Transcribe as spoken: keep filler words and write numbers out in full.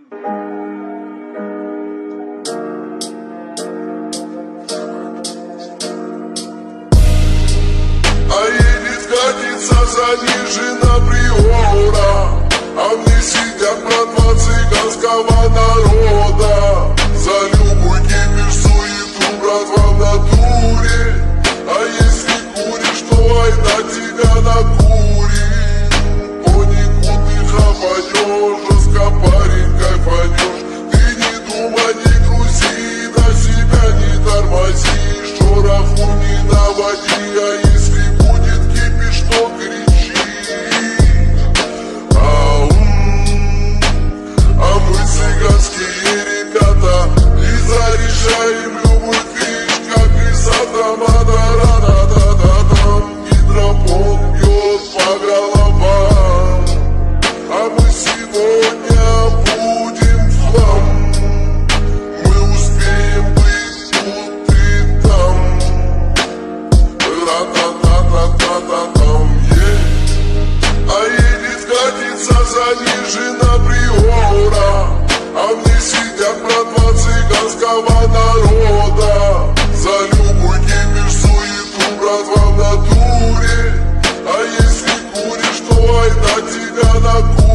А едет, катится занижена приора, а в ней сидят братва цыганского народа. За любой кипиш, суету, братва, в натуре. А если куришь, то ай на тебя накурит. По нику ты хапанешь, жестко парень кайфанешь. Ты не думай, не грузи, на себя не тормози. Шороху не наводи, а если будет кипиш, то кричи. Ау, а мы цыганские ребята и заряжаем любой движ, как из автомата. Ра-да-да-да-да-дам. Гидропон бьет по головам, а мы сегодня будем в хлам. Мы успеем быть тут и там. Ра-да-да-да-да-да-дам. А едет, катится занижена приора, а в ней сидят братва цыганского народа. За любой кипиш, суету, братва, в натуре. А если куришь, то ай на тебя накурит.